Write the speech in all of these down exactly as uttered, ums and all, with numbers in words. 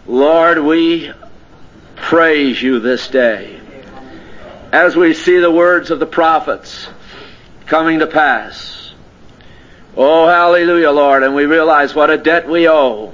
Lord, we praise you this day as we see the words of the prophets coming to pass. Oh, hallelujah, Lord, and we realize what a debt we owe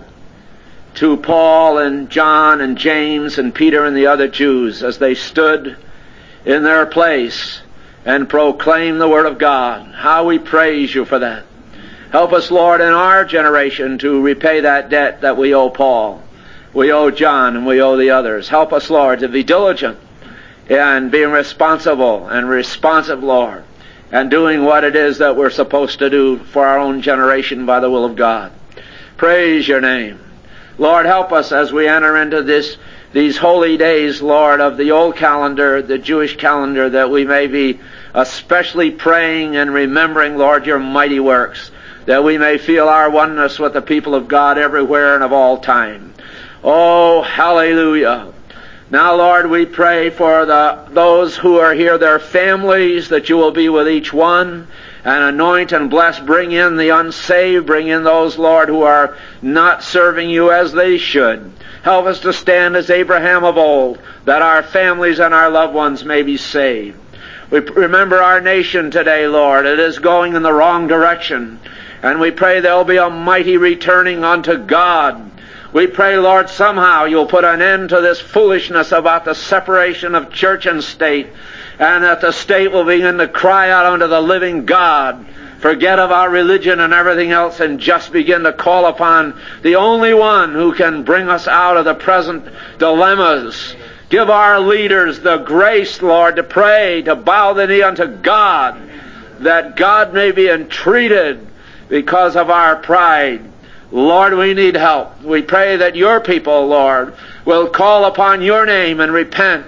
to Paul and John and James and Peter and the other Jews as they stood in their place and proclaimed the Word of God. How we praise you for that. Help us, Lord, in our generation to repay that debt that we owe Paul, we owe John, and we owe the others. Help us, Lord, to be diligent in being responsible and responsive, Lord, and doing what it is that we're supposed to do for our own generation by the will of God. Praise your name. Lord, help us as we enter into this these holy days, Lord, of the old calendar, the Jewish calendar, that we may be especially praying and remembering, Lord, your mighty works, that we may feel our oneness with the people of God everywhere and of all time. Oh, hallelujah. Now, Lord, we pray for the those who are here, their families, that you will be with each one and anoint and bless. Bring in the unsaved. Bring in those, Lord, who are not serving you as they should. Help us to stand as Abraham of old, that our families and our loved ones may be saved. We remember our nation today, Lord. It is going in the wrong direction. And we pray there will be a mighty returning unto God. We pray, Lord, somehow you'll put an end to this foolishness about the separation of church and state, and that the state will begin to cry out unto the living God. Forget about religion and everything else and just begin to call upon the only one who can bring us out of the present dilemmas. Give our leaders the grace, Lord, to pray, to bow the knee unto God, that God may be entreated because of our pride. Lord, we need help. We pray that your people, Lord, will call upon your name and repent.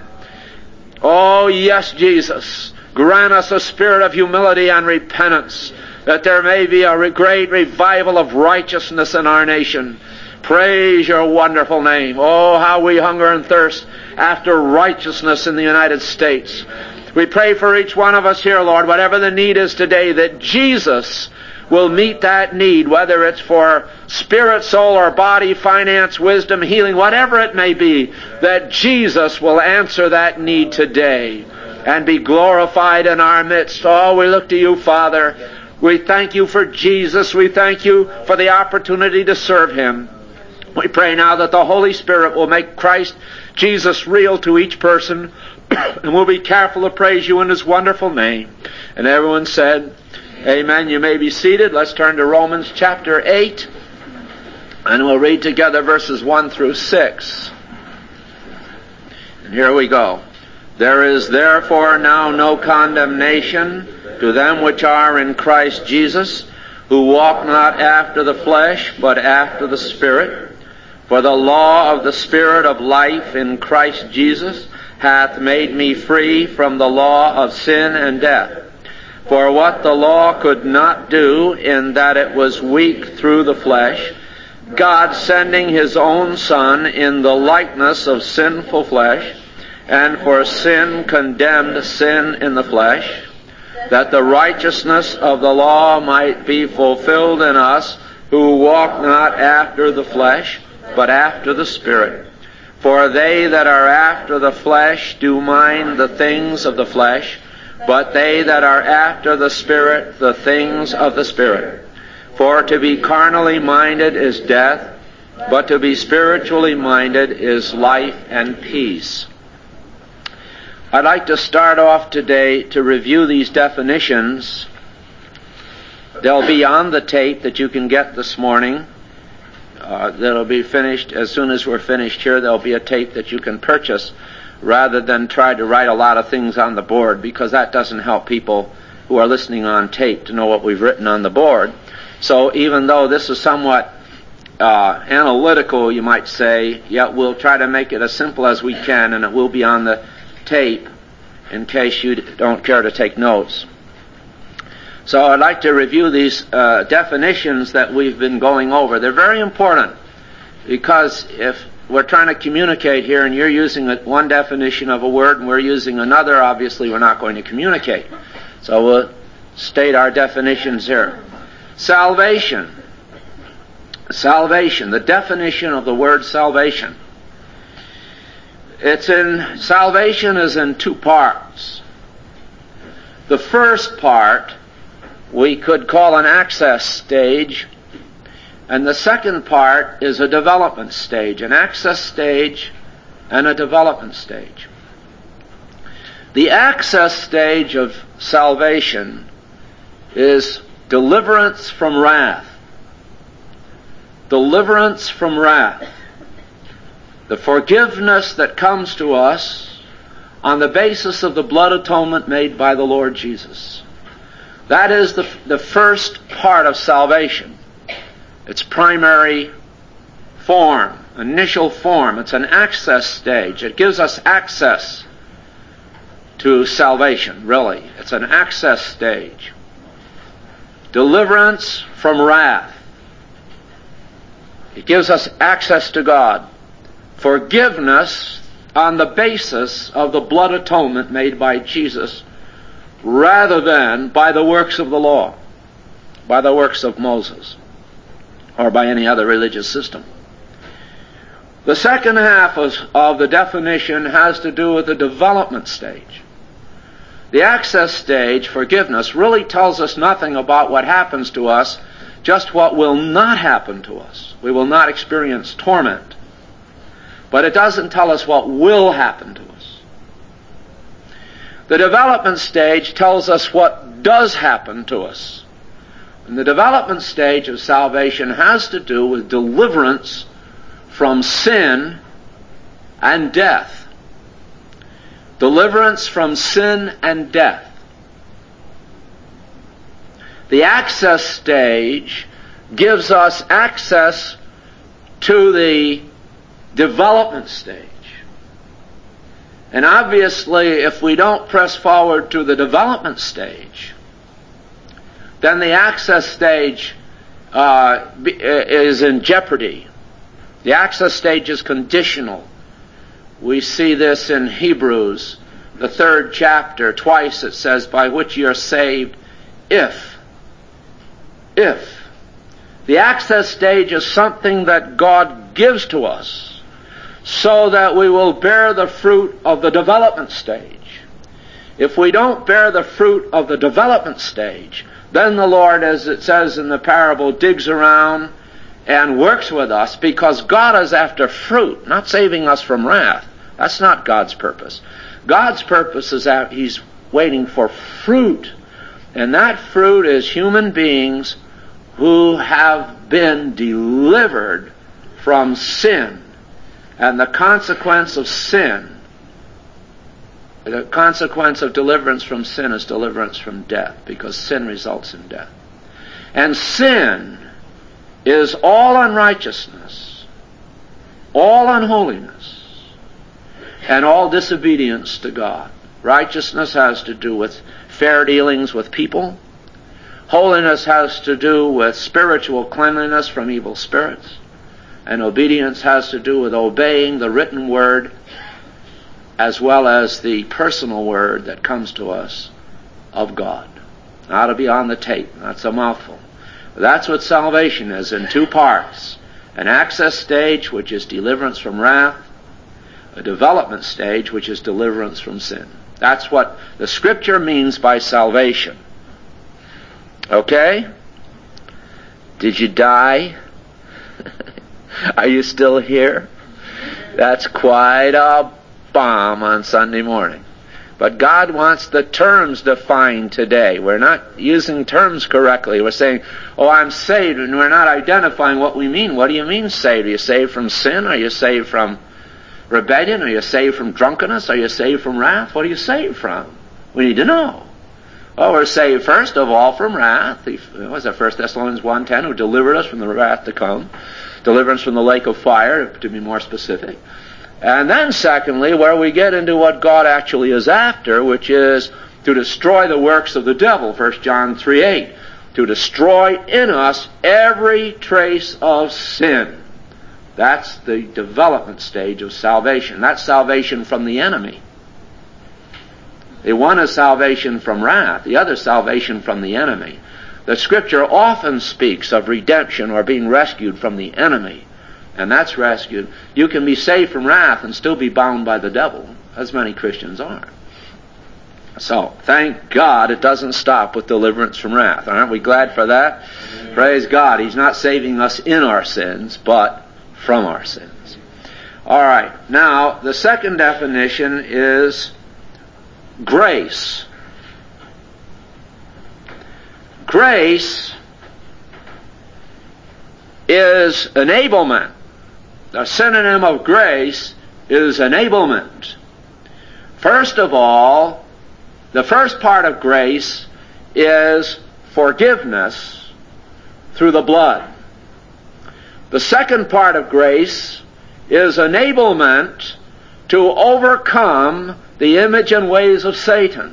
Oh, yes, Jesus. Grant us a spirit of humility and repentance, that there may be a great revival of righteousness in our nation. Praise your wonderful name. Oh, how we hunger and thirst after righteousness in the United States. We pray for each one of us here, Lord, whatever the need is today, that Jesus will meet that need, whether it's for spirit, soul, or body, finance, wisdom, healing, whatever it may be, that Jesus will answer that need today and be glorified in our midst. Oh, we look to you, Father. We thank you for Jesus. We thank you for the opportunity to serve him. We pray now that the Holy Spirit will make Christ Jesus real to each person, and we'll be careful to praise you in his wonderful name. And everyone said, amen. You may be seated. Let's turn to Romans chapter eight, and we'll read together verses one through six. And here we go. There is therefore now no condemnation to them which are in Christ Jesus, who walk not after the flesh, but after the Spirit. For the law of the Spirit of life in Christ Jesus hath made me free from the law of sin and death. For what the law could not do, in that it was weak through the flesh, God sending his own Son in the likeness of sinful flesh, and for sin condemned sin in the flesh, that the righteousness of the law might be fulfilled in us, who walk not after the flesh, but after the Spirit. For they that are after the flesh do mind the things of the flesh, but they that are after the Spirit, the things of the Spirit. For to be carnally minded is death, but to be spiritually minded is life and peace. I'd like to start off today to review these definitions. They'll be on the tape that you can get this morning. Uh, that'll be finished as soon as we're finished here. There'll be a tape that you can purchase, rather than try to write a lot of things on the board, because that doesn't help people who are listening on tape to know what we've written on the board. So even though this is somewhat uh, analytical, you might say, yet we'll try to make it as simple as we can, and it will be on the tape in case you don't care to take notes. So I'd like to review these uh, definitions that we've been going over. They're very important, because if we're trying to communicate here and you're using one definition of a word and we're using another, obviously we're not going to communicate. So we'll state our definitions here. Salvation. Salvation. The definition of the word salvation. It's in, salvation is in two parts. The first part we could call an access stage, and the second part is a development stage, an access stage and a development stage. The access stage of salvation is deliverance from wrath. Deliverance from wrath. The forgiveness that comes to us on the basis of the blood atonement made by the Lord Jesus. That is the, the first part of salvation. Its primary form, initial form. It's an access stage. It gives us access to salvation, really. It's an access stage. Deliverance from wrath. It gives us access to God. Forgiveness on the basis of the blood atonement made by Jesus, rather than by the works of the law, by the works of Moses, or by any other religious system. The second half of, of the definition has to do with the development stage. The access stage, forgiveness, really tells us nothing about what happens to us, just what will not happen to us. We will not experience torment. But it doesn't tell us what will happen to us. The development stage tells us what does happen to us. And the development stage of salvation has to do with deliverance from sin and death. Deliverance from sin and death. The access stage gives us access to the development stage. And obviously, if we don't press forward to the development stage, then the access stage uh, is in jeopardy. The access stage is conditional. We see this in Hebrews, the third chapter. Twice it says, by which you are saved, if. If. The access stage is something that God gives to us so that we will bear the fruit of the development stage. If we don't bear the fruit of the development stage, then the Lord, as it says in the parable, digs around and works with us, because God is after fruit, not saving us from wrath. That's not God's purpose. God's purpose is that He's waiting for fruit. And that fruit is human beings who have been delivered from sin. And the consequence of sin, the consequence of deliverance from sin is deliverance from death, because sin results in death. And sin is all unrighteousness, all unholiness, and all disobedience to God. Righteousness has to do with fair dealings with people. Holiness has to do with spiritual cleanliness from evil spirits. And obedience has to do with obeying the written word as well as the personal word that comes to us of God. Now to be on the tape. That's a mouthful. That's what salvation is, in two parts. An access stage, which is deliverance from wrath. A development stage, which is deliverance from sin. That's what the Scripture means by salvation. Okay? Did you die? Are you still here? That's quite a bomb on Sunday morning. But God wants the terms defined today. We're not using terms correctly. We're saying, oh, I'm saved, and we're not identifying what we mean. What do you mean saved? Are you saved from sin? Are you saved from rebellion? Are you saved from drunkenness? Are you saved from wrath? What are you saved from? We need to know. Well, we're saved first of all from wrath. It was that First Thessalonians one ten, who delivered us from the wrath to come. Deliverance from the lake of fire, to be more specific. And then secondly, where we get into what God actually is after, which is to destroy the works of the devil, First John three eight. To destroy in us every trace of sin. That's the development stage of salvation. That's salvation from the enemy. The one is salvation from wrath, the other salvation from the enemy. The Scripture often speaks of redemption or being rescued from the enemy. and that's rescued. You can be saved from wrath and still be bound by the devil, as many Christians are. So, thank God it doesn't stop with deliverance from wrath. Aren't we glad for that? Amen. Praise God. He's not saving us in our sins, but from our sins. All right. Now, the second definition is grace. Grace is enablement. The synonym of grace is enablement. First of all, the first part of grace is forgiveness through the blood. The second part of grace is enablement to overcome the image and ways of Satan.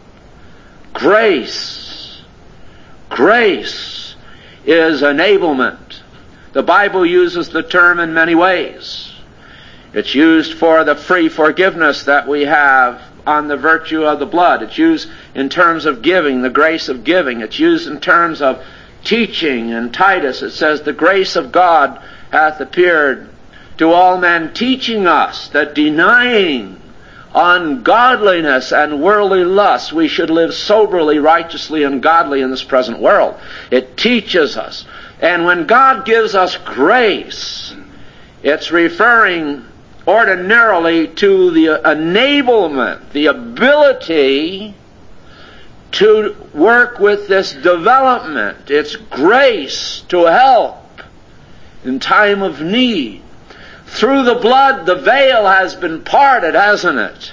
Grace. Grace is enablement. The Bible uses the term in many ways. It's used for the free forgiveness that we have on the virtue of the blood. It's used in terms of giving, the grace of giving. It's used in terms of teaching. In Titus it says, the grace of God hath appeared to all men, teaching us that denying ungodliness and worldly lust, we should live soberly, righteously, and godly in this present world. It teaches us. And when God gives us grace, it's referring ordinarily to the enablement, the ability to work with this development. It's grace to help in time of need. Through the blood, the veil has been parted, hasn't it?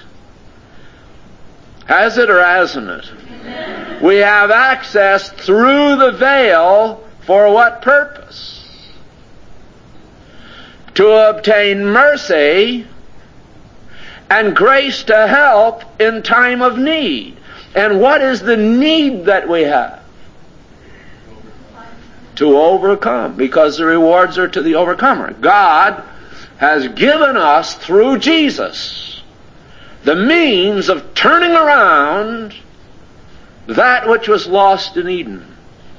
Has it or hasn't it? Amen. We have access through the veil for what purpose? To obtain mercy and grace to help in time of need. And what is the need that we have? To overcome, because the rewards are to the overcomer. God has given us, through Jesus, the means of turning around that which was lost in Eden.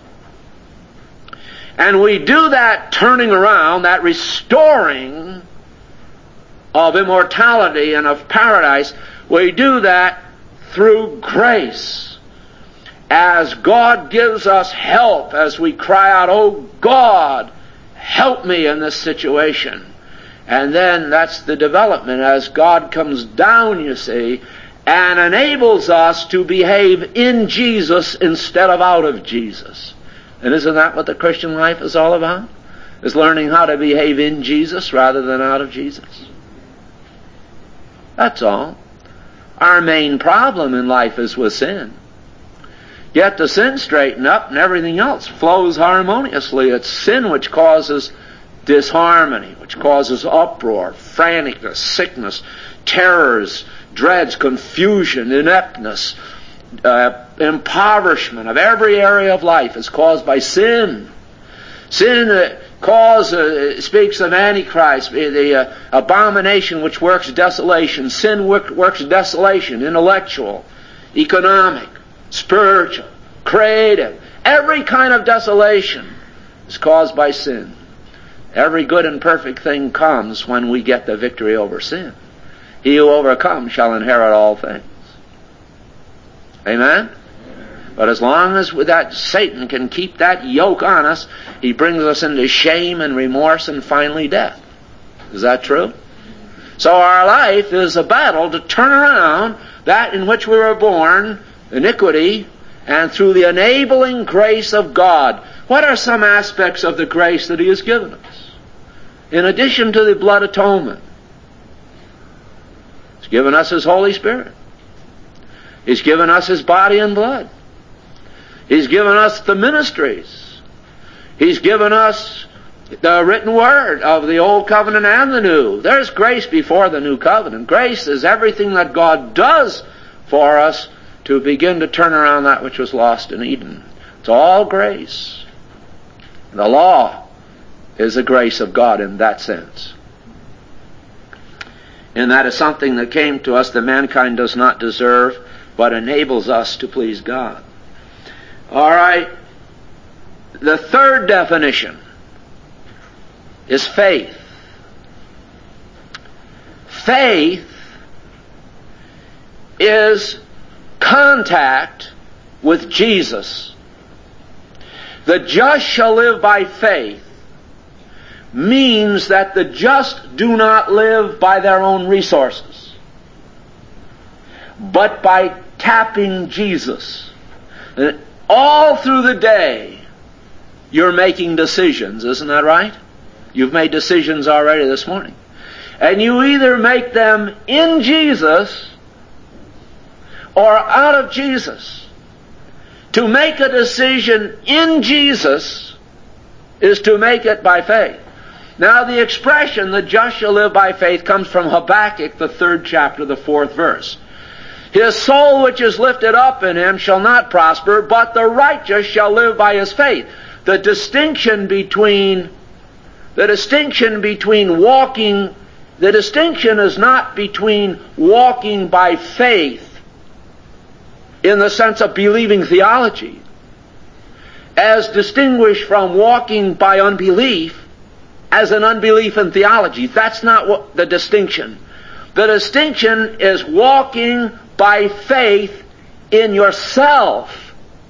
And we do that turning around, that restoring of immortality and of paradise, we do that through grace. As God gives us help, as we cry out, "Oh God, help me in this situation." And then that's the development as God comes down, you see, and enables us to behave in Jesus instead of out of Jesus. And isn't that what the Christian life is all about? Is learning how to behave in Jesus rather than out of Jesus. That's all. Our main problem in life is with sin. Yet the sin straightened up and everything else flows harmoniously. It's sin which causes disharmony, which causes uproar, franticness, sickness, terrors, dreads, confusion, ineptness, uh, impoverishment of every area of life is caused by sin. Sin uh, cause, uh, speaks of Antichrist, the uh, abomination which works desolation. Sin work, works desolation, intellectual, economic, spiritual, creative. Every kind of desolation is caused by sin. Every good and perfect thing comes when we get the victory over sin. He who overcomes shall inherit all things. Amen? But as long as that Satan can keep that yoke on us, he brings us into shame and remorse and finally death. Is that true? So our life is a battle to turn around that in which we were born, iniquity, and through the enabling grace of God. What are some aspects of the grace that He has given us? In addition to the blood atonement, He's given us His Holy Spirit. He's given us His body and blood. He's given us the ministries. He's given us the written word of the Old Covenant and the New. There's grace before the New Covenant. Grace is everything that God does for us to begin to turn around that which was lost in Eden. It's all grace. The law is the grace of God in that sense. And that is something that came to us that mankind does not deserve, but enables us to please God. All right. The third definition is faith. faith is contact with Jesus. The just shall live by faith means that the just do not live by their own resources, but by tapping Jesus. And all through the day, you're making decisions, isn't that right? You've made decisions already this morning. And you either make them in Jesus or out of Jesus. To make a decision in Jesus is to make it by faith. Now the expression, the just shall live by faith, comes from Habakkuk, the third chapter, the fourth verse. His soul which is lifted up in him shall not prosper, but the righteous shall live by his faith. The distinction between, the distinction between walking, the distinction is not between walking by faith in the sense of believing theology, as distinguished from walking by unbelief as an unbelief in theology. That's not what the distinction. The distinction is walking by faith in yourself.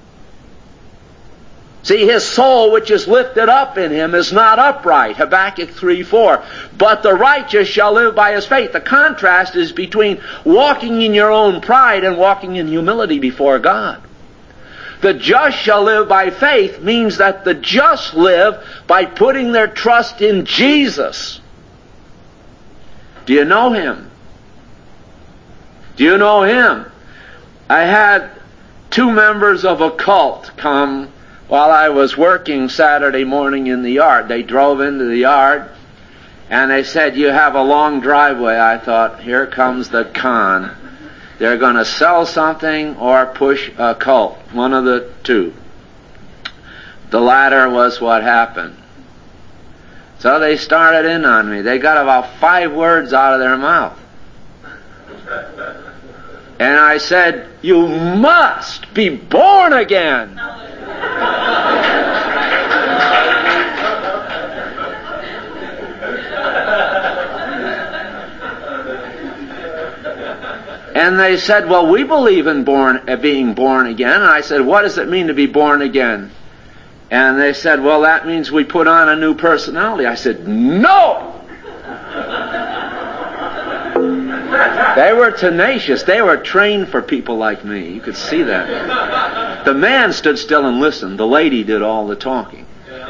See, his soul which is lifted up in him is not upright. Habakkuk three four. But the righteous shall live by his faith. The contrast is between walking in your own pride and walking in humility before God. The just shall live by faith means that the just live by putting their trust in Jesus. Do you know him? Do you know him? I had two members of a cult come while I was working Saturday morning in the yard. They drove into the yard and they said, "You have a long driveway." I thought, here comes the con. They're going to sell something or push a cult. One of the two. The latter was what happened. So they started in on me. They got about five words out of their mouth. And I said, "You must be born again." And they said, "Well, we believe in born, uh, being born again." And I said, "What does it mean to be born again?" And they said, "Well, that means we put on a new personality." I said, "No!" They were tenacious. They were trained for people like me. You could see that. The man stood still and listened. The lady did all the talking.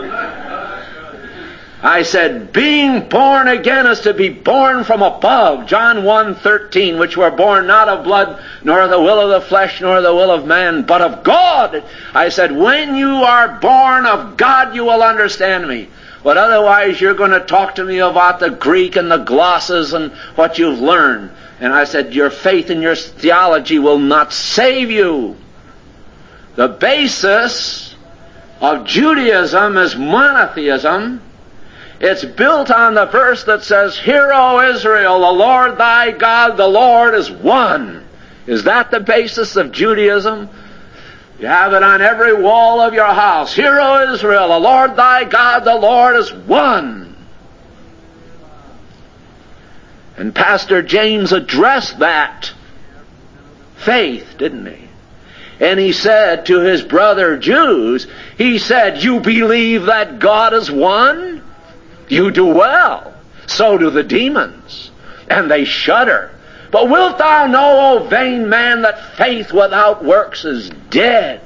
I said, being born again is to be born from above. John one thirteen, which were born not of blood, nor the will of the flesh, nor the will of man, but of God. I said, when you are born of God, you will understand me. But otherwise, you're going to talk to me about the Greek and the glosses and what you've learned. And I said, your faith and your theology will not save you. The basis of Judaism is monotheism. It's built on the verse that says, "Hear, O Israel, the Lord thy God, the Lord is one." Is that the basis of Judaism? You have it on every wall of your house. "Hear, O Israel, the Lord thy God, the Lord is one." And Pastor James addressed that faith, didn't he? And he said to his brother Jews, he said, "You believe that God is one? You do well. So do the demons, and they shudder. But wilt thou know, O vain man, that faith without works is dead?"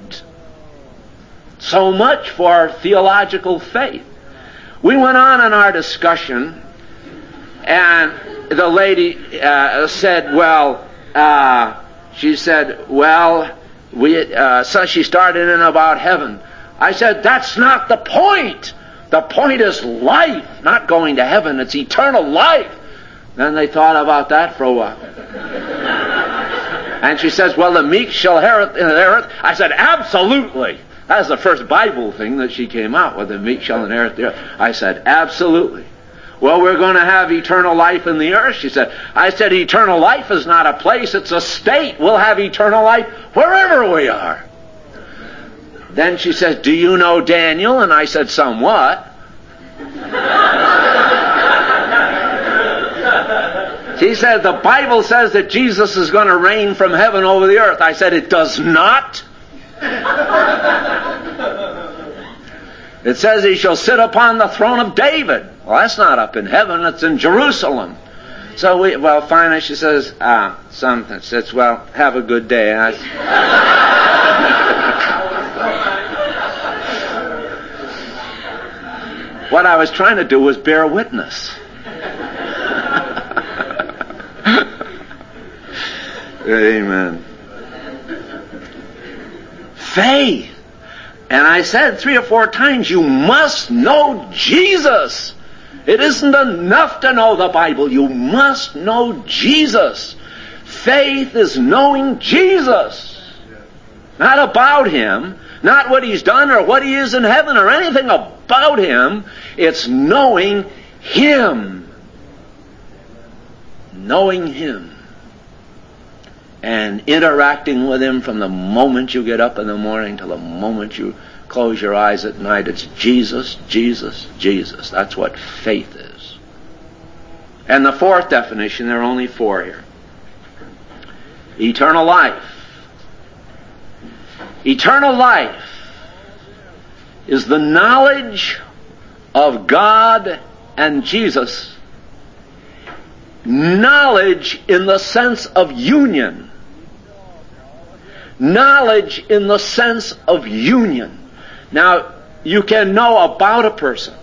So much for theological faith. We went on in our discussion, and the lady uh, said, well, uh, she said, well, we, uh, so she started in about heaven. I said, that's not the point. The point is life, not going to heaven. It's eternal life. Then they thought about that for a while. And she says, well, the meek shall inherit the earth. I said, absolutely. That's the first Bible thing that she came out with, the meek shall inherit the earth. I said, absolutely. Well, we're going to have eternal life in the earth, she said. I said, eternal life is not a place, it's a state. We'll have eternal life wherever we are. Then she says, do you know Daniel? And I said, somewhat. She said, the Bible says that Jesus is going to reign from heaven over the earth. I said, it does not. It says he shall sit upon the throne of David. Well, that's not up in heaven. It's in Jerusalem. So we, well, finally she says, ah, something. She says, well, have a good day. And I, what I was trying to do was bear witness. Amen. Faith. And I said three or four times, you must know Jesus. It isn't enough to know the Bible. You must know Jesus. Faith is knowing Jesus. Not about Him, not what He's done or what He is in heaven or anything about Him. It's knowing Him. Knowing Him. And interacting with Him from the moment you get up in the morning till the moment you close your eyes at night. It's Jesus, Jesus, Jesus. That's what faith is. And the fourth definition, there are only four here. Eternal life. Eternal life is the knowledge of God and Jesus. Knowledge in the sense of union. Knowledge in the sense of union. Now, you can know about a person.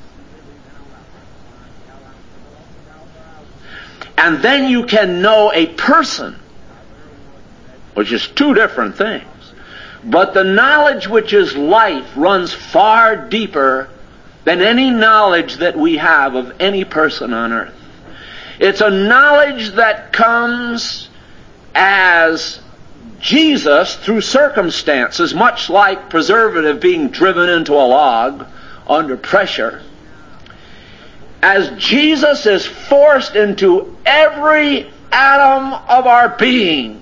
And then you can know a person, which is two different things. But the knowledge which is life runs far deeper than any knowledge that we have of any person on earth. It's a knowledge that comes as Jesus through circumstances, much like preservative being driven into a log under pressure. As Jesus is forced into every atom of our being,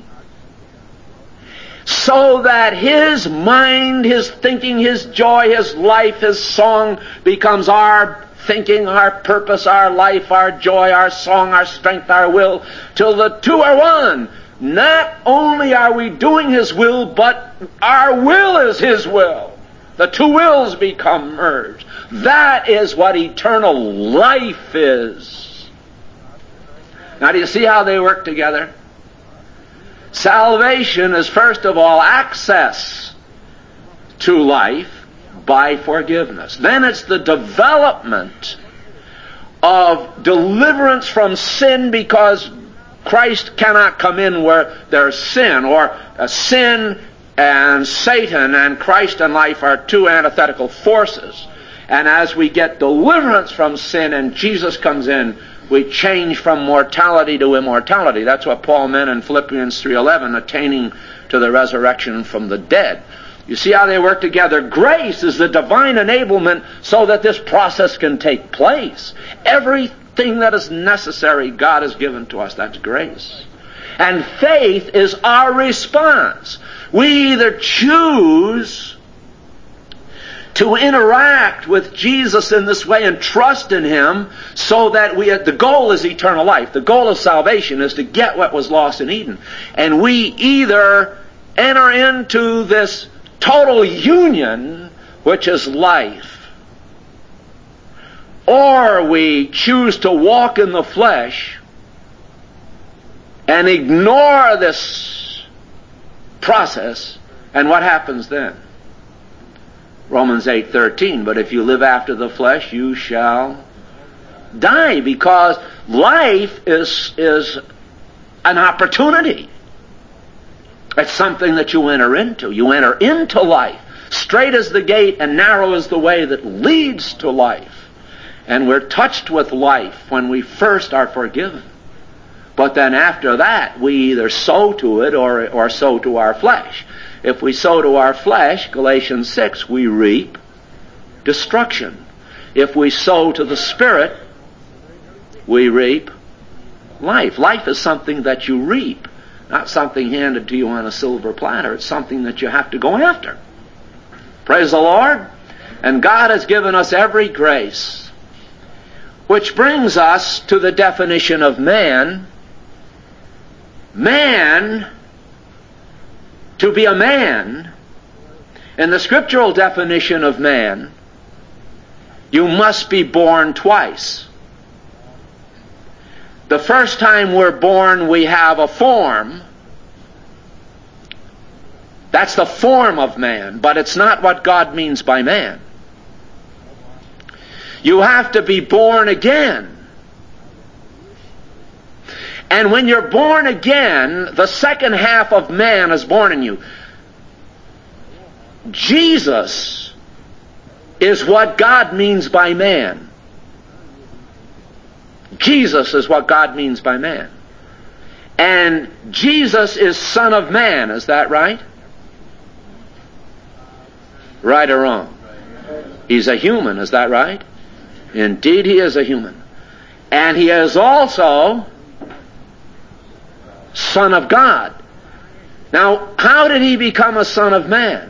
so that His mind, His thinking, His joy, His life, His song becomes our thinking, our purpose, our life, our joy, our song, our strength, our will, till the two are one. Not only are we doing His will, but our will is His will. The two wills become merged. That is what eternal life is. Now, do you see how they work together? Salvation is first of all access to life by forgiveness. Then it's the development of deliverance from sin, because Christ cannot come in where there's sin, or uh, sin and Satan and Christ and life are two antithetical forces. And as we get deliverance from sin and Jesus comes in, we change from mortality to immortality. That's what Paul meant in Philippians three eleven, attaining to the resurrection from the dead. You see how they work together? Grace is the divine enablement so that this process can take place. Everything that is necessary, God has given to us. That's grace. And faith is our response. We either choose to interact with Jesus in this way and trust in Him, so that we, the goal is eternal life. The goal of salvation is to get what was lost in Eden. And we either enter into this total union, which is life, or we choose to walk in the flesh and ignore this process. And what happens then? Romans eight thirteen, but if you live after the flesh, you shall die, because life is, is an opportunity. It's something that you enter into. You enter into life. Straight is the gate and narrow is the way that leads to life. And we're touched with life when we first are forgiven. But then after that, we either sow to it or, or sow to our flesh. If we sow to our flesh, Galatians six, we reap destruction. If we sow to the Spirit, we reap life. Life is something that you reap, not something handed to you on a silver platter. It's something that you have to go after. Praise the Lord. And God has given us every grace. Which brings us to the definition of man. man, to be a man, in the scriptural definition of man, you must be born twice. The first time we're born, we have a form. That's the form of man, but it's not what God means by man. You have to be born again. And when you're born again, the second half of man is born in you. Jesus is what God means by man. Jesus is what God means by man. And Jesus is Son of Man, is that right? Right or wrong? He's a human, is that right? Indeed, he is a human. And he is also Son of God. Now, how did he become a Son of Man?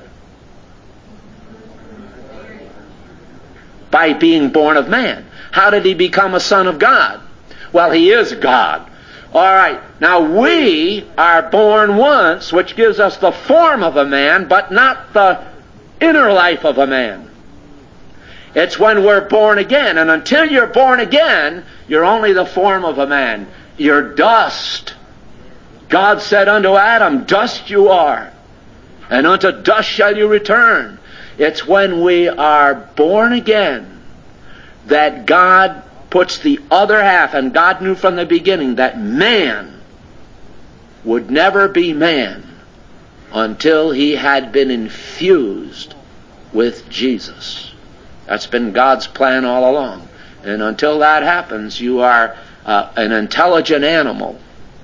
By being born of man. How did he become a Son of God? Well, he is God. All right. Now, we are born once, which gives us the form of a man, but not the inner life of a man. It's when we're born again. And until you're born again, you're only the form of a man. You're dust. God said unto Adam, dust you are, and unto dust shall you return. It's when we are born again that God puts the other half, and God knew from the beginning that man would never be man until he had been infused with Jesus. That's been God's plan all along. And until that happens, you are uh, an intelligent animal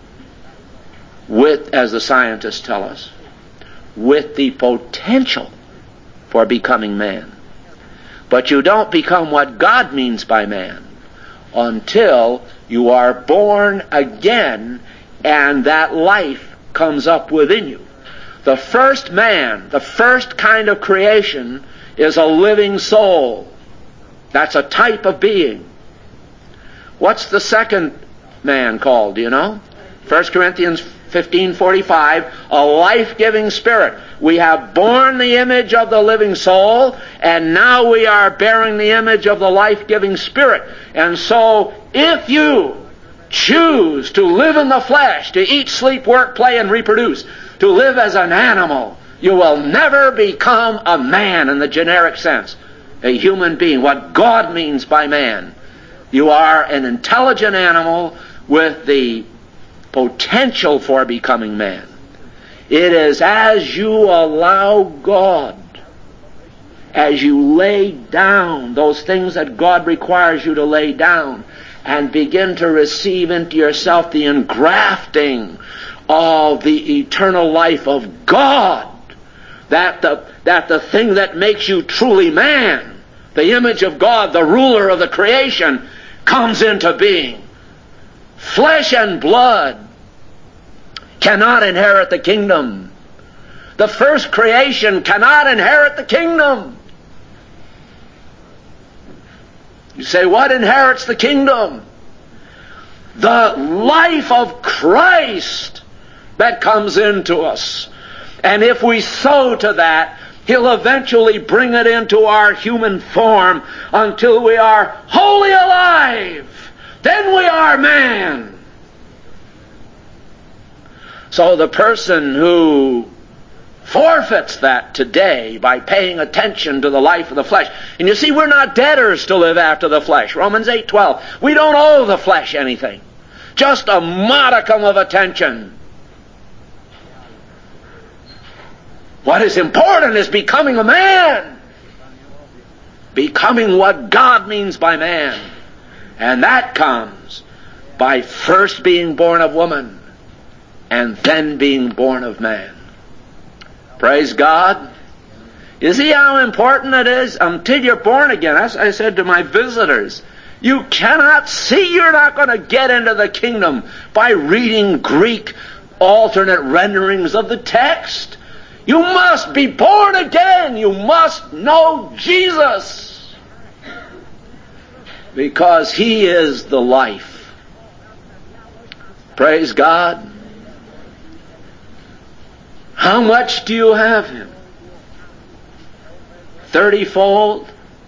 with, as the scientists tell us, with the potential for becoming man. But you don't become what God means by man until you are born again and that life comes up within you. The first man, the first kind of creation, is a living soul. That's a type of being. What's the second man called, do you know? First Corinthians fifteen forty-five, a life-giving spirit. We have borne the image of the living soul, and now we are bearing the image of the life-giving spirit. And so, if you choose to live in the flesh, to eat, sleep, work, play, and reproduce, to live as an animal, you will never become a man in the generic sense, a human being, what God means by man. You are an intelligent animal with the potential for becoming man. It is as you allow God, as you lay down those things that God requires you to lay down, and begin to receive into yourself the engrafting of the eternal life of God, that the, that the thing that makes you truly man, the image of God, the ruler of the creation, comes into being. Flesh and blood cannot inherit the kingdom. The first creation cannot inherit the kingdom. You say, what inherits the kingdom? The life of Christ that comes into us. And if we sow to that, He'll eventually bring it into our human form until we are wholly alive. Then we are man. So the person who forfeits that today by paying attention to the life of the flesh. And you see, we're not debtors to live after the flesh. Romans eight twelve. We don't owe the flesh anything. Just a modicum of attention. What is important is becoming a man. Becoming what God means by man. And that comes by first being born of woman and then being born of man. Praise God. You see how important it is? Until you're born again, as I said to my visitors, you cannot see, you're not going to get into the kingdom by reading Greek alternate renderings of the text. You must be born again. You must know Jesus. Because He is the life. Praise God. How much do you have Him? Thirty-fold?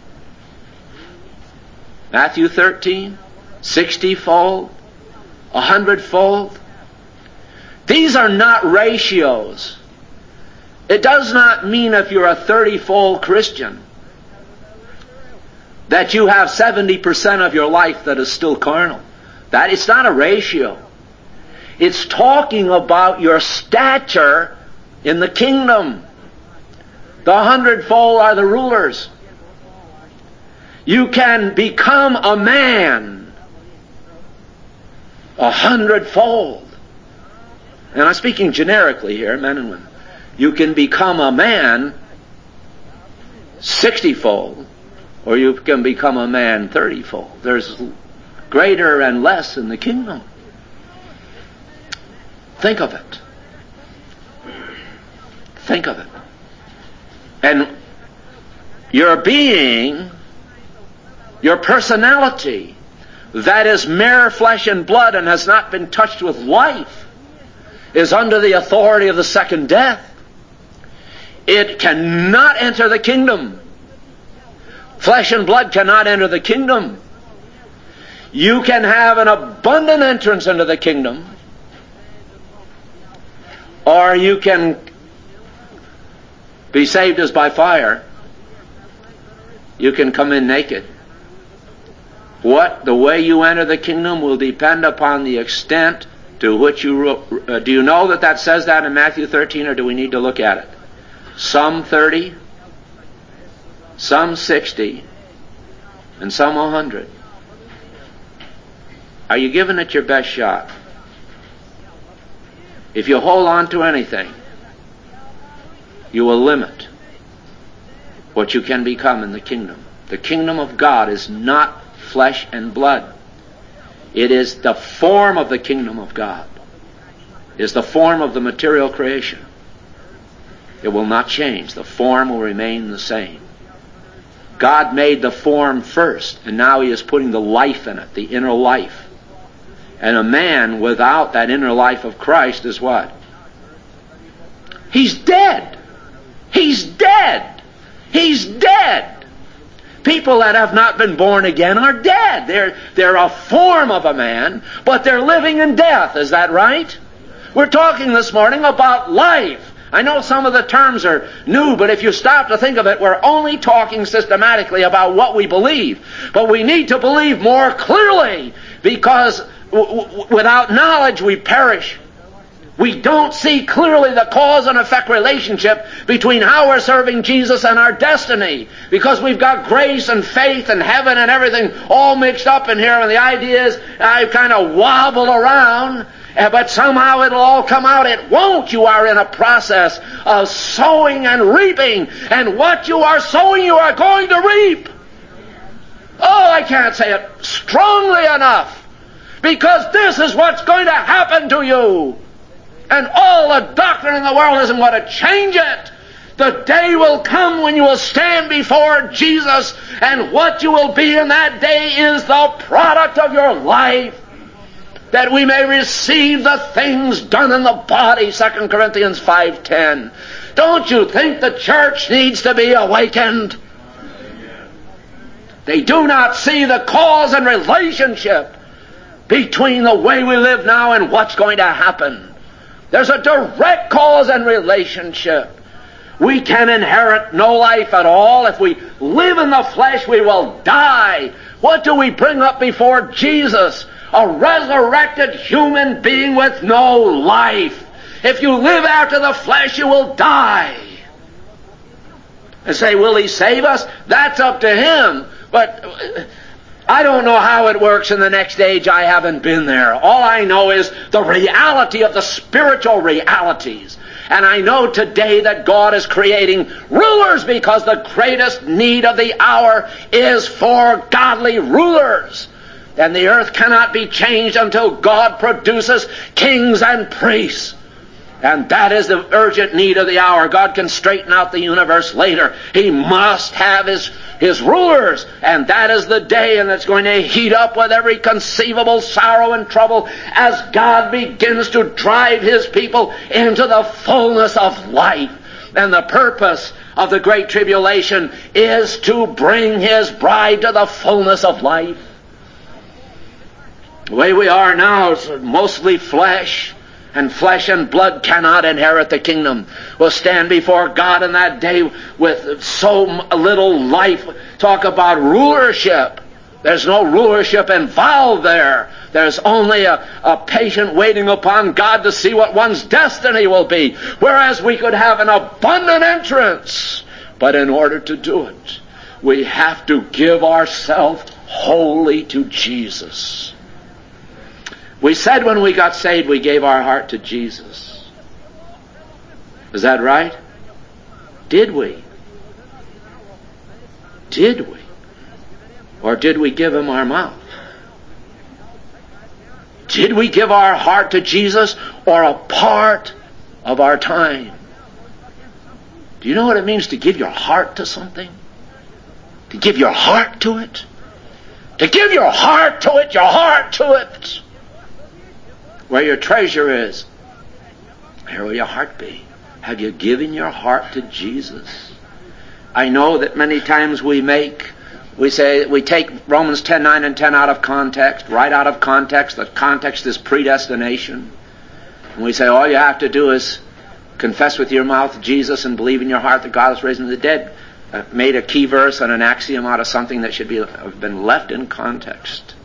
Matthew thirteen? Sixty-fold? A hundredfold? These are not ratios. It does not mean if you're a thirty-fold Christian that you have seventy percent of your life that is still carnal. That it's not a ratio. It's talking about your stature in the kingdom. The hundredfold are the rulers. You can become a man a hundredfold. And I'm speaking generically here, men and women. You can become a man sixty-fold, or you can become a man thirty-fold. There's greater and less in the kingdom. Think of it. Think of it. And your being, your personality, that is mere flesh and blood and has not been touched with life, is under the authority of the second death. It cannot enter the kingdom. Flesh and blood cannot enter the kingdom. You can have an abundant entrance into the kingdom, or you can be saved as by fire. You can come in naked. What? The way you enter the kingdom will depend upon the extent to which you... Uh, do you know that that says that in Matthew thirteen, or do we need to look at it? Some thirty, some sixty, and some a hundred. Are you giving it your best shot? If you hold on to anything, you will limit what you can become in the kingdom. The kingdom of God is not flesh and blood. It is the form of the kingdom of God. It is the form of the material creation. It will not change. The form will remain the same. God made the form first, and now He is putting the life in it, the inner life. And a man without that inner life of Christ is what? He's dead. He's dead. He's dead. People that have not been born again are dead. They're, they're a form of a man, but they're living in death. Is that right? We're talking this morning about life. I know some of the terms are new, but if you stop to think of it, we're only talking systematically about what we believe. But we need to believe more clearly, because w- w- without knowledge we perish. We don't see clearly the cause and effect relationship between how we're serving Jesus and our destiny, because we've got grace and faith and heaven and everything all mixed up in here, and the idea is I kind of wobble around, but somehow it'll all come out. It won't. You are in a process of sowing and reaping, and what you are sowing you are going to reap. Oh, I can't say it strongly enough, because this is what's going to happen to you. And all the doctrine in the world isn't going to change it. The day will come when you will stand before Jesus, and what you will be in that day is the product of your life, that we may receive the things done in the body, Second Corinthians five ten. Don't you think the church needs to be awakened? They do not see the cause and relationship between the way we live now and what's going to happen. There's a direct cause and relationship. We can inherit no life at all. If we live in the flesh, we will die. What do we bring up before Jesus? A resurrected human being with no life. If you live after the flesh, you will die. And say, will He save us? That's up to Him. But I don't know how it works in the next age. I haven't been there. All I know is the reality of the spiritual realities. And I know today that God is creating rulers, because the greatest need of the hour is for godly rulers. And the earth cannot be changed until God produces kings and priests. And that is the urgent need of the hour. God can straighten out the universe later. He must have his, his rulers. And that is the day, and it's going to heat up with every conceivable sorrow and trouble as God begins to drive his people into the fullness of life. And the purpose of the Great Tribulation is to bring his bride to the fullness of life. The way we are now is mostly flesh. And flesh and blood cannot inherit the kingdom. We'll stand before God in that day with so little life. Talk about rulership. There's no rulership involved there. There's only a, a patient waiting upon God to see what one's destiny will be. Whereas we could have an abundant entrance. But in order to do it, we have to give ourselves wholly to Jesus. We said when we got saved, we gave our heart to Jesus. Is that right? Did we? Did we? Or did we give him our mouth? Did we give our heart to Jesus or a part of our time? Do you know what it means to give your heart to something? To give your heart to it? To give your heart to it, your heart to it. Where your treasure is, there will your heart be. Have you given your heart to Jesus? I know that many times we make, we say, we take Romans ten, nine and ten out of context, right out of context. The context is predestination. And we say all you have to do is confess with your mouth Jesus and believe in your heart that God has raised him from the dead. Uh, made a key verse and an axiom out of something that should be have been left in context.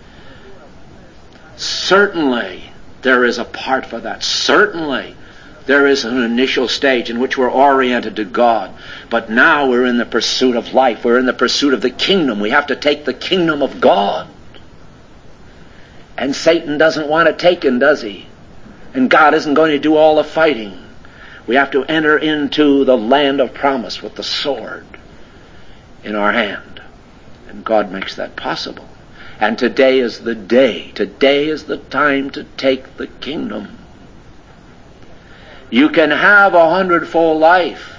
Certainly, there is a part for that. Certainly, there is an initial stage in which we're oriented to God. But now we're in the pursuit of life. We're in the pursuit of the kingdom. We have to take the kingdom of God. And Satan doesn't want it taken, does he? And God isn't going to do all the fighting. We have to enter into the land of promise with the sword in our hand. And God makes that possible. And today is the day. Today is the time to take the kingdom. You can have a hundredfold life,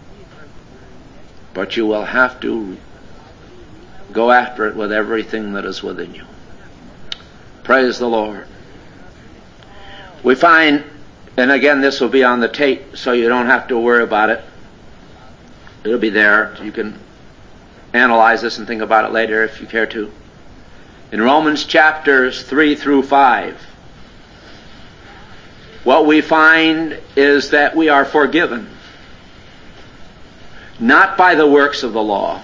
but you will have to go after it with everything that is within you. Praise the Lord. We find, and again this will be on the tape so you don't have to worry about it. It'll be there. You can analyze this and think about it later if you care to. In Romans chapters three through five, what we find is that we are forgiven, not by the works of the law,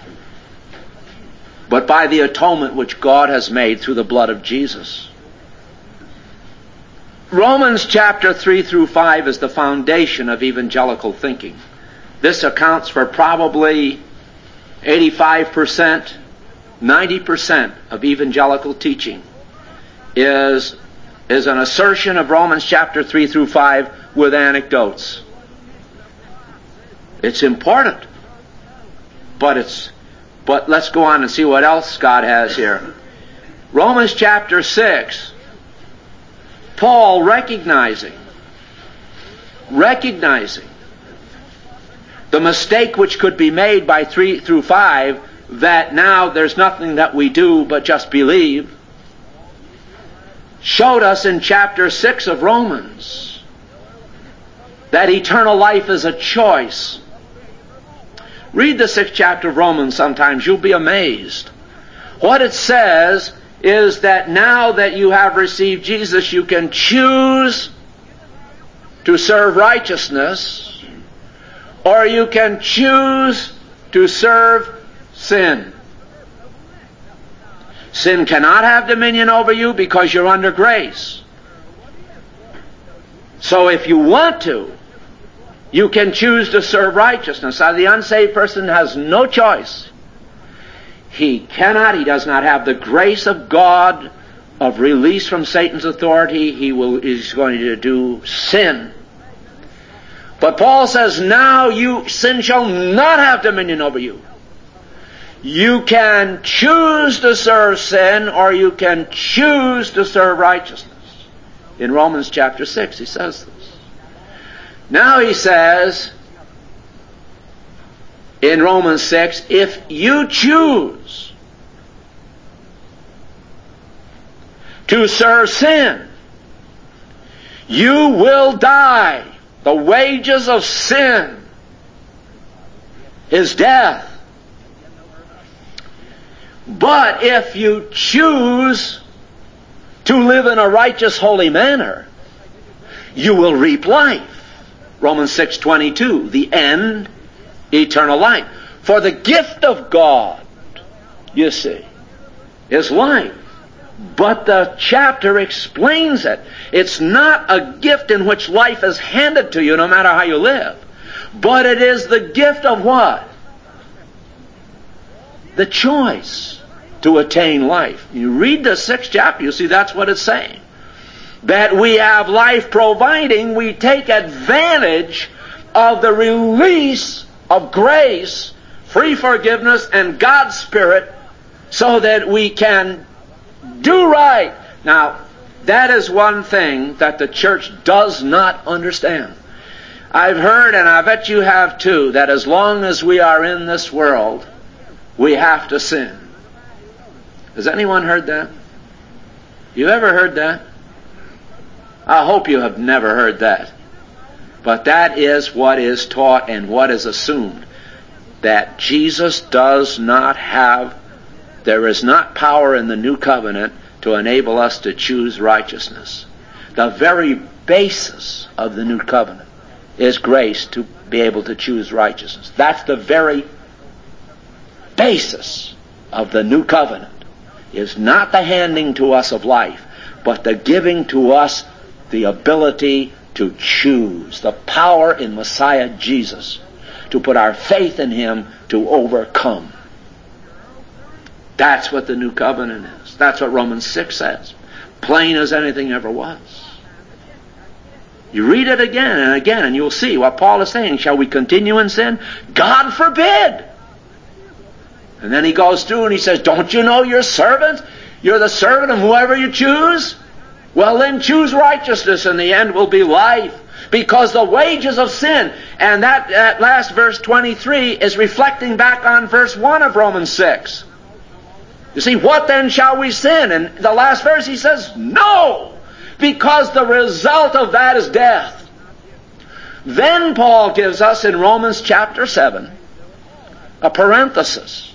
but by the atonement which God has made through the blood of Jesus. Romans chapter three through five is the foundation of evangelical thinking. This accounts for probably eighty-five percent, ninety percent of evangelical teaching is, is an assertion of Romans chapter three through five with anecdotes. It's important. But it's but let's go on and see what else God has here. Romans chapter six, Paul recognizing recognizing the mistake which could be made by three through five, that now there's nothing that we do but just believe, showed us in chapter six of Romans that eternal life is a choice. Read the sixth chapter of Romans sometimes. You'll be amazed. What it says is that now that you have received Jesus, you can choose to serve righteousness, or you can choose to serve sin. Sin cannot have dominion over you because you're under grace. So if you want to, you can choose to serve righteousness. Now, the unsaved person has no choice. He cannot, he does not have the grace of God of release from Satan's authority. He will is going to do sin. But Paul says, now you sin shall not have dominion over you. You can choose to serve sin, or you can choose to serve righteousness. In Romans chapter six, he says this. Now he says in Romans six, if you choose to serve sin, you will die. The wages of sin is death. But if you choose to live in a righteous, holy manner, you will reap life. Romans six twenty-two, the end, eternal life. For the gift of God, you see, is life. But the chapter explains it. It's not a gift in which life is handed to you no matter how you live. But it is the gift of what? The choice to attain life. You read the sixth chapter, you see that's what it's saying. That we have life providing, we take advantage of the release of grace, free forgiveness, and God's Spirit so that we can do right. Now, that is one thing that the church does not understand. I've heard, and I bet you have too, that as long as we are in this world, we have to sin. Has anyone heard that? You ever heard that? I hope you have never heard that. But that is what is taught and what is assumed. That Jesus does not have, there is not power in the new covenant to enable us to choose righteousness. The very basis of the new covenant is grace to be able to choose righteousness. That's the very basis of the new covenant. Is not the handing to us of life, but the giving to us the ability to choose, the power in Messiah Jesus, to put our faith in Him to overcome. That's what the new covenant is. That's what Romans six says. Plain as anything ever was. You read it again and again and you'll see what Paul is saying. Shall we continue in sin? God forbid! And then he goes through and he says, don't you know you're servants? You're the servant of whoever you choose? Well, then choose righteousness and the end will be life. Because the wages of sin, and that, that last verse twenty-three is reflecting back on verse one of Romans six. You see, what then shall we sin? And the last verse he says, no! Because the result of that is death. Then Paul gives us in Romans chapter seven a parenthesis.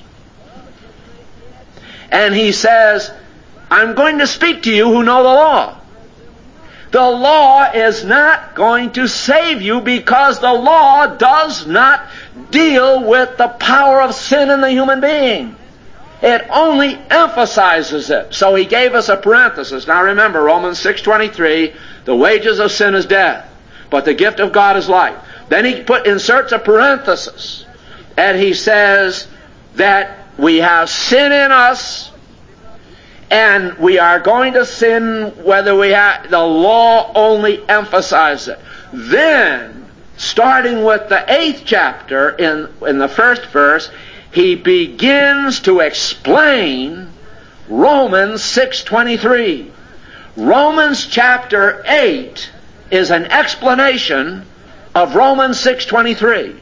And he says, I'm going to speak to you who know the law. The law is not going to save you because the law does not deal with the power of sin in the human being. It only emphasizes it. So he gave us a parenthesis. Now remember, Romans six twenty-three, the wages of sin is death, but the gift of God is life. Then he put inserts a parenthesis, and he says that we have sin in us, and we are going to sin whether we have, the law only emphasizes it. Then, starting with the eighth chapter, in, in the first verse, he begins to explain Romans six twenty-three. Romans chapter eight is an explanation of Romans six twenty-three.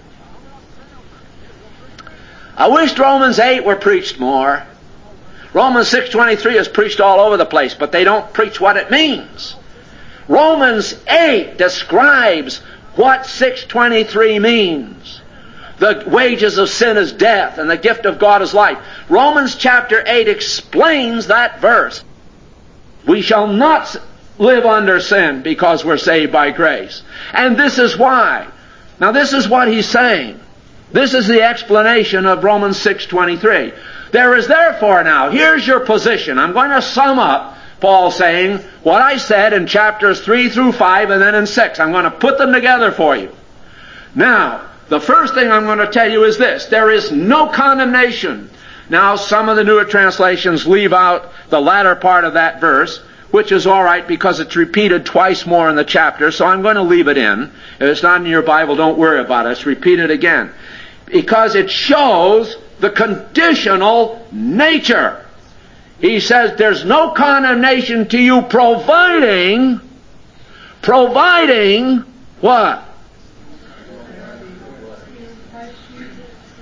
I wished Romans eight were preached more. Romans six twenty-three is preached all over the place, but they don't preach what it means. Romans eight describes what six twenty-three means. The wages of sin is death, and the gift of God is life. Romans chapter eight explains that verse. We shall not live under sin because we're saved by grace. And this is why. Now this is what he's saying. This is the explanation of Romans six twenty-three. There is therefore now, here's your position. I'm going to sum up, Paul saying, what I said in chapters three through five and then in six. I'm going to put them together for you. Now, the first thing I'm going to tell you is this. There is no condemnation. Now, some of the newer translations leave out the latter part of that verse, which is all right because it's repeated twice more in the chapter, so I'm going to leave it in. If it's not in your Bible, don't worry about it. It's repeated again. Because it shows the conditional nature. He says there's no condemnation to you providing, providing what?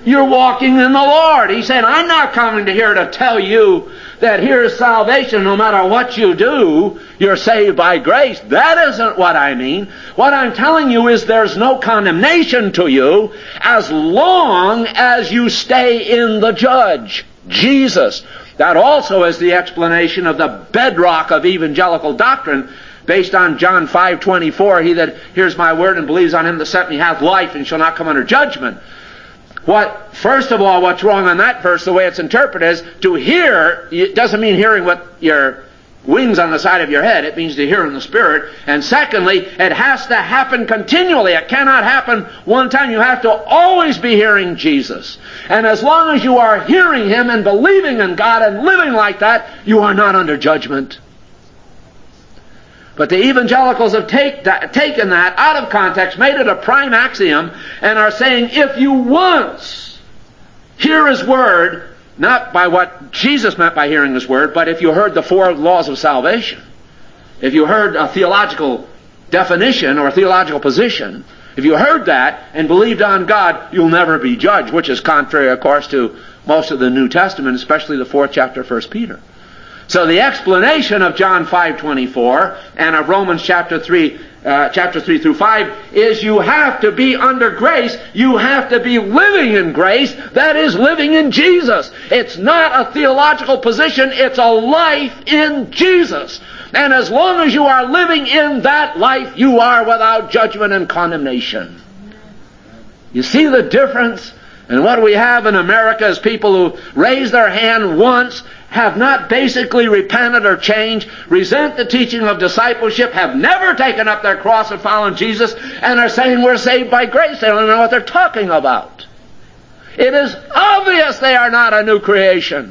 you're walking in the Lord. He said, I'm not coming to here to tell you that here's salvation no matter what you do, you're saved by grace. That isn't what I mean. What I'm telling you is there's no condemnation to you as long as you stay in the judge, Jesus. That also is the explanation of the bedrock of evangelical doctrine based on John five twenty-four. He that hears my word and believes on him that sent me hath life and shall not come under judgment. What, first of all, what's wrong on that verse, the way it's interpreted, is to hear, it doesn't mean hearing what your wings on the side of your head. It means to hear in the Spirit. And secondly, it has to happen continually. It cannot happen one time. You have to always be hearing Jesus. And as long as you are hearing Him and believing in God and living like that, you are not under judgment. But the evangelicals have take, taken that out of context, made it a prime axiom, and are saying, if you once hear His Word, not by what Jesus meant by hearing His Word, but if you heard the four laws of salvation, if you heard a theological definition or a theological position, if you heard that and believed on God, you'll never be judged, which is contrary, of course, to most of the New Testament, especially the fourth chapter of First Peter. So the explanation of John five twenty-four and of Romans chapter three, uh, chapter three through five is you have to be under grace. You have to be living in grace. That is living in Jesus. It's not a theological position. It's a life in Jesus. And as long as you are living in that life, you are without judgment and condemnation. You see the difference? And what we have in America is people who raise their hand once, have not basically repented or changed, resent the teaching of discipleship, have never taken up their cross and followed Jesus, and are saying we're saved by grace. They don't even know what they're talking about. It is obvious they are not a new creation.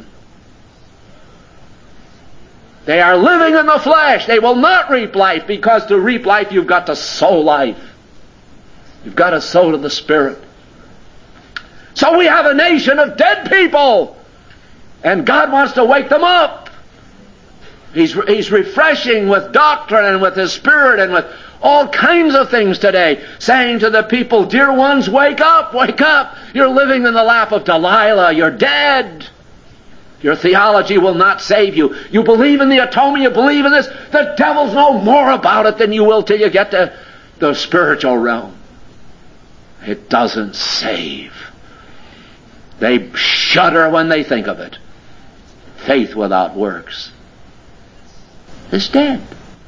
They are living in the flesh. They will not reap life, because to reap life you've got to sow life. You've got to sow to the Spirit. So we have a nation of dead people. And God wants to wake them up. He's, he's refreshing with doctrine and with His Spirit and with all kinds of things today, saying to the people, dear ones, wake up, wake up. You're living in the lap of Delilah. You're dead. Your theology will not save you. You believe in the atonement, you believe in this. The devils know more about it than you will till you get to the spiritual realm. It doesn't save. They shudder when they think of it. Faith without works is dead.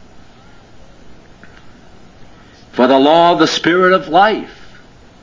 For the law of the Spirit of life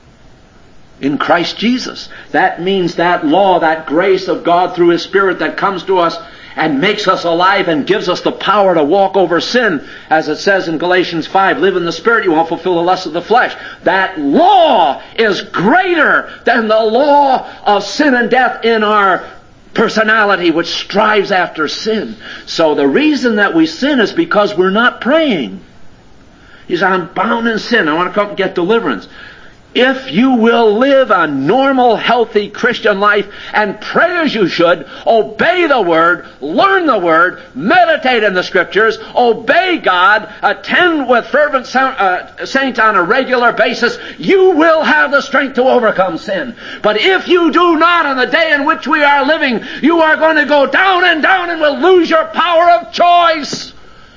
in Christ Jesus. That means that law, that grace of God through His Spirit that comes to us and makes us alive and gives us the power to walk over sin. As it says in Galatians five, live in the Spirit, you won't fulfill the lust of the flesh. That law is greater than the law of sin and death in our personality, which strives after sin. So the reason that we sin is because we're not praying. He says, I'm bound in sin. I want to come and get deliverance. If you will live a normal, healthy Christian life and pray as you should, obey the Word, learn the Word, meditate in the Scriptures, obey God, attend with fervent saints on a regular basis, you will have the strength to overcome sin. But if you do not, on the day in which we are living, you are going to go down and down and will lose your power of choice.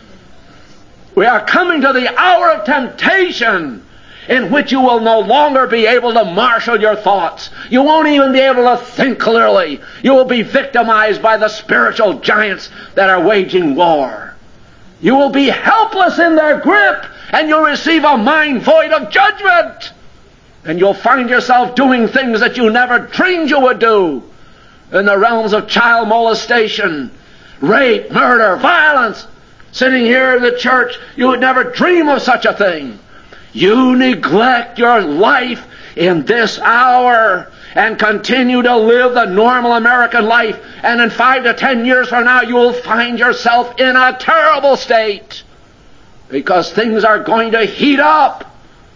We are coming to the hour of temptation, in which you will no longer be able to marshal your thoughts. You won't even be able to think clearly. You will be victimized by the spiritual giants that are waging war. You will be helpless in their grip, and you'll receive a mind void of judgment. And you'll find yourself doing things that you never dreamed you would do in the realms of child molestation, rape, murder, violence. Sitting here in the church, you would never dream of such a thing. You neglect your life in this hour and continue to live the normal American life, and in five to ten years from now you will find yourself in a terrible state, because things are going to heat up.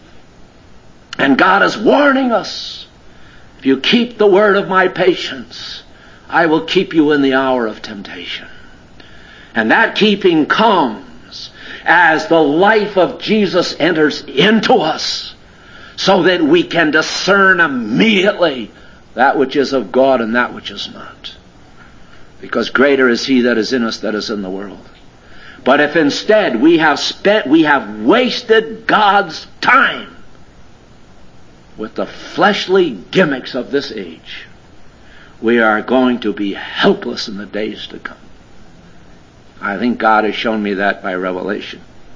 And God is warning us, if you keep the word of my patience, I will keep you in the hour of temptation. And that keeping comes as the life of Jesus enters into us, so that we can discern immediately that which is of God and that which is not. Because greater is He that is in us that is in the world. But if instead we have spent, we have wasted God's time with the fleshly gimmicks of this age, we are going to be helpless in the days to come. I think God has shown me that by revelation.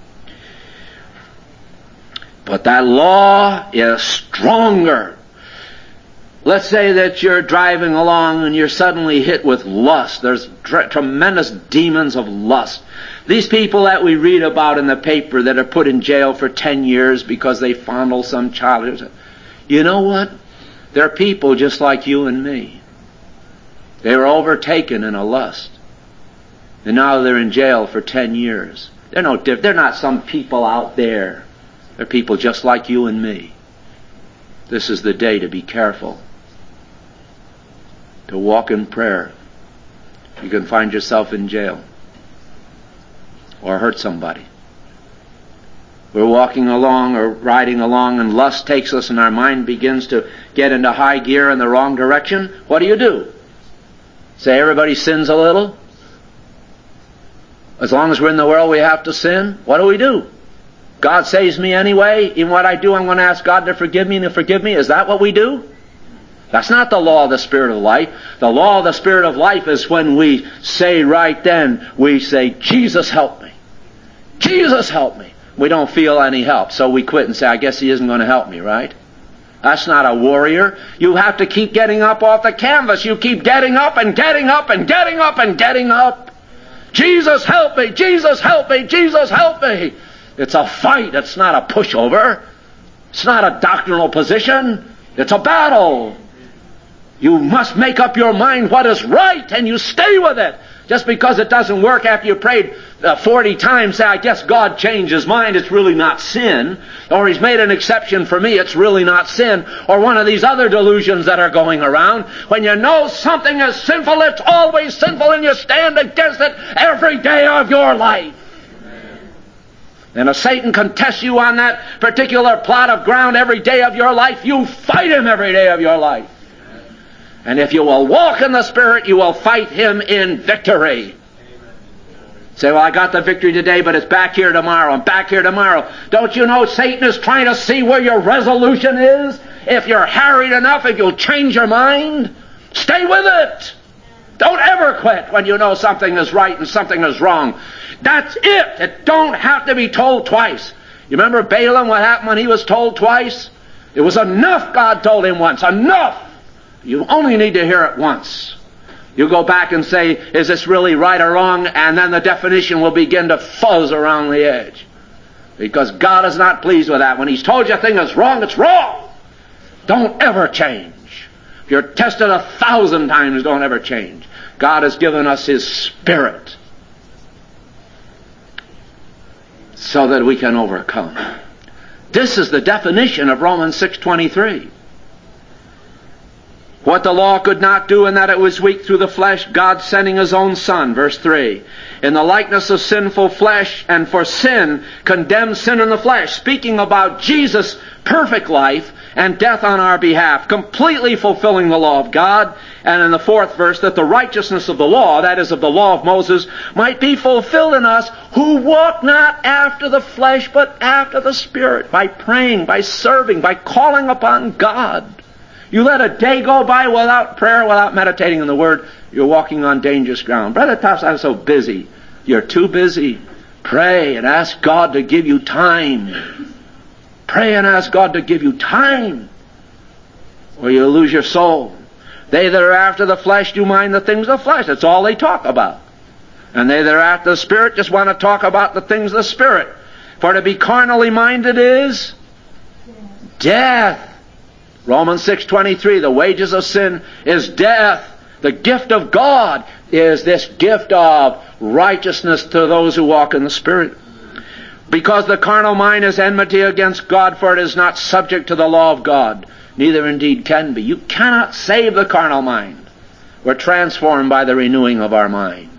But that law is stronger. Let's say that you're driving along and you're suddenly hit with lust. There's tr- tremendous demons of lust. These people that we read about in the paper that are put in jail for ten years because they fondle some child. You know what? They're people just like you and me. They were overtaken in a lust. And now they're in jail for ten years. They're no diff- They're not some people out there. They're people just like you and me. This is the day to be careful. To walk in prayer. You can find yourself in jail. Or hurt somebody. We're walking along or riding along and lust takes us and our mind begins to get into high gear in the wrong direction. What do you do? Say everybody sins a little? As long as we're in the world we have to sin? What do we do? God saves me anyway. In what I do I'm going to ask God to forgive me and to forgive me. Is that what we do? That's not the law of the Spirit of life. The law of the Spirit of life is when we say right then, we say, Jesus help me. Jesus help me. We don't feel any help, so we quit and say, I guess He isn't going to help me, right? That's not a warrior. You have to keep getting up off the canvas. You keep getting up and getting up and getting up and getting up. Jesus help me, Jesus help me, Jesus help me. It's a fight. It's not a pushover. It's not a doctrinal position. It's a battle. You must make up your mind what is right and you stay with it. Just because it doesn't work after you prayed uh, forty times, say, I guess God changed His mind, it's really not sin. Or He's made an exception for me, it's really not sin. Or one of these other delusions that are going around. When you know something is sinful, it's always sinful and you stand against it every day of your life. And if Satan contests you on that particular plot of ground every day of your life, you fight him every day of your life. And if you will walk in the Spirit, you will fight him in victory. Say, well, I got the victory today, but it's back here tomorrow. I'm back here tomorrow. Don't you know Satan is trying to see where your resolution is? If you're harried enough, if you'll change your mind, stay with it. Don't ever quit when you know something is right and something is wrong. That's it. It don't have to be told twice. You remember Balaam, what happened when he was told twice? It was enough God told him once. Enough. You only need to hear it once. You go back and say, is this really right or wrong? And then the definition will begin to fuzz around the edge. Because God is not pleased with that. When He's told you a thing is wrong, it's wrong. Don't ever change. If you're tested a thousand times, don't ever change. God has given us His Spirit so that we can overcome. This is the definition of Romans six twenty-three. What the law could not do, in that it was weak through the flesh, God sending His own Son, verse three, in the likeness of sinful flesh, and for sin, condemned sin in the flesh, speaking about Jesus' perfect life and death on our behalf, completely fulfilling the law of God. And in the fourth verse, that the righteousness of the law, that is of the law of Moses, might be fulfilled in us, who walk not after the flesh, but after the Spirit, by praying, by serving, by calling upon God. You let a day go by without prayer, without meditating in the Word, you're walking on dangerous ground. Brother Tufts, I'm so busy. You're too busy. Pray and ask God to give you time. Pray and ask God to give you time, or you'll lose your soul. They that are after the flesh do mind the things of the flesh. That's all they talk about. And they that are after the Spirit just want to talk about the things of the Spirit. For to be carnally minded is death. Romans six twenty-three, the wages of sin is death. The gift of God is this gift of righteousness to those who walk in the Spirit. Because the carnal mind is enmity against God, for it is not subject to the law of God, neither indeed can be. You cannot save the carnal mind. We're transformed by the renewing of our mind.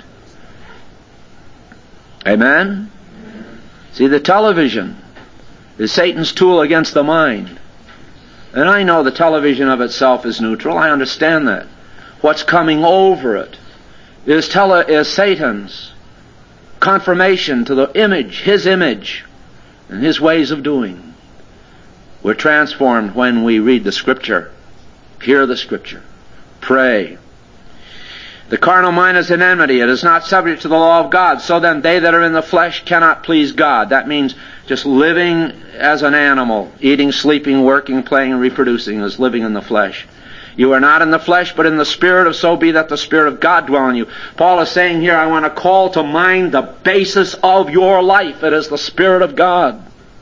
Amen? See, the television is Satan's tool against the mind. And I know the television of itself is neutral. I understand that. What's coming over it is, tele- is Satan's confirmation to the image, his image, and his ways of doing. We're transformed when we read the Scripture, hear the Scripture, pray. The carnal mind is an enmity. It is not subject to the law of God. So then they that are in the flesh cannot please God. That means just living as an animal, eating, sleeping, working, playing, and reproducing is living in the flesh. You are not in the flesh, but in the Spirit, if so be that the Spirit of God dwell in you. Paul is saying here, I want to call to mind the basis of your life. It is the Spirit of God.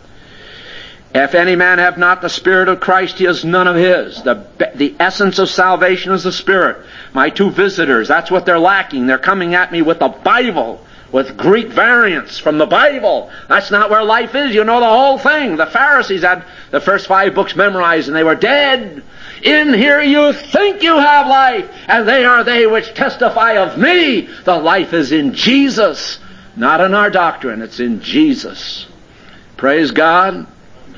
If any man have not the Spirit of Christ, he is none of his. The, the essence of salvation is the Spirit. My two visitors, that's what they're lacking. They're coming at me with the Bible, with Greek variants from the Bible. That's not where life is. You know the whole thing. The Pharisees had the first five books memorized and they were dead. In here you think you have life, and they are they which testify of me. The life is in Jesus, not in our doctrine. It's in Jesus. Praise God.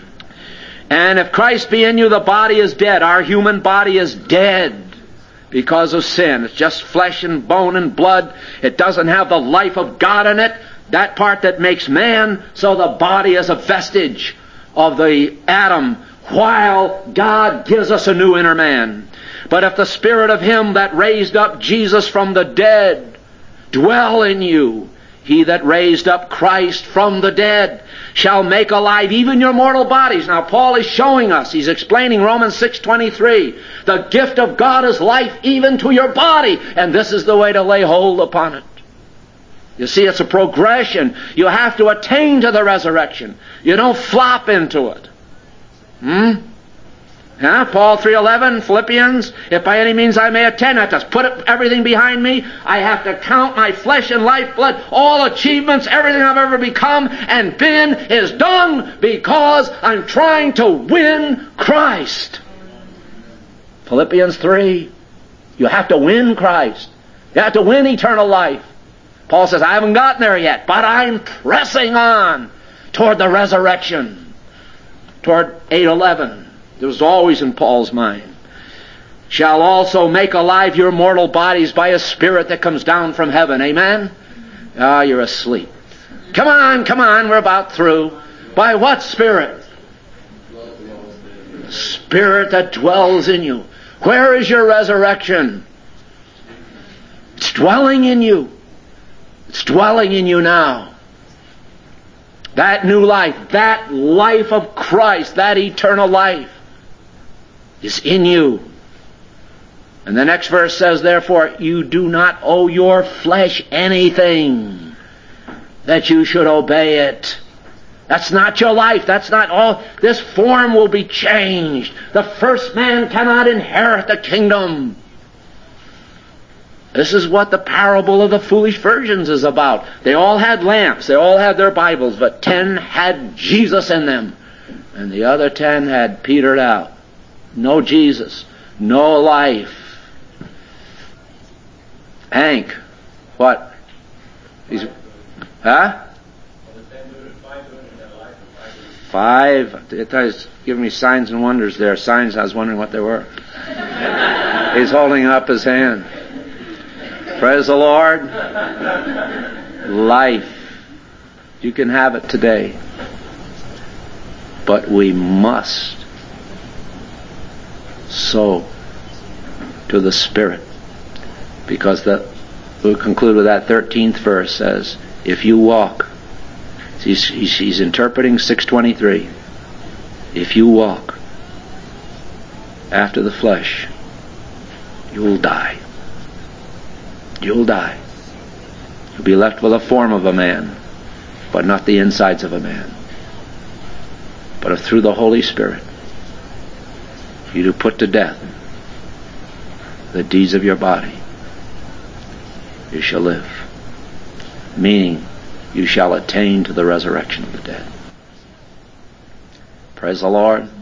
And if Christ be in you, the body is dead. Our human body is dead because of sin. It's just flesh and bone and blood. It doesn't have the life of God in it, that part that makes man. So the body is a vestige of the Adam, while God gives us a new inner man. But if the Spirit of Him that raised up Jesus from the dead dwell in you, He that raised up Christ from the dead shall make alive even your mortal bodies. Now Paul is showing us, he's explaining Romans six twenty-three. The gift of God is life even to your body, and this is the way to lay hold upon it. You see, it's a progression. You have to attain to the resurrection. You don't flop into it. Hmm? Yeah, Paul three eleven, Philippians, if by any means I may attain, I have to put everything behind me. I have to count my flesh and lifeblood, all achievements, everything I've ever become and been is done because I'm trying to win Christ. Philippians three, you have to win Christ. You have to win eternal life. Paul says, I haven't gotten there yet, but I'm pressing on toward the resurrection. Toward eight eleven. It was always in Paul's mind. Shall also make alive your mortal bodies by a Spirit that comes down from heaven. Amen? Ah, you're asleep. Come on, come on, we're about through. By what Spirit? The Spirit that dwells in you. Where is your resurrection? It's dwelling in you. It's dwelling in you now. That new life, that life of Christ, that eternal life is in you. And the next verse says, therefore, you do not owe your flesh anything that you should obey it. That's not your life. That's not all. This form will be changed. The first man cannot inherit the kingdom. This is what the parable of the foolish virgins is about. They all had lamps. They all had their Bibles, but ten had Jesus in them. And the other ten had petered out. No Jesus. No life. Hank, what? He's, huh? Five. It was giving me signs and wonders there. Signs, I was wondering what they were. He's holding up his hand. Praise the Lord. Life. You can have it today. But we must sow to the Spirit. Because the, we'll conclude with that thirteenth verse says, if you walk, he's, he's, he's interpreting six twenty-three, if you walk after the flesh, you will die. You'll die. You'll be left with a form of a man, but not the insides of a man. But if through the Holy Spirit you do put to death the deeds of your body, you shall live. Meaning, you shall attain to the resurrection of the dead. Praise the Lord.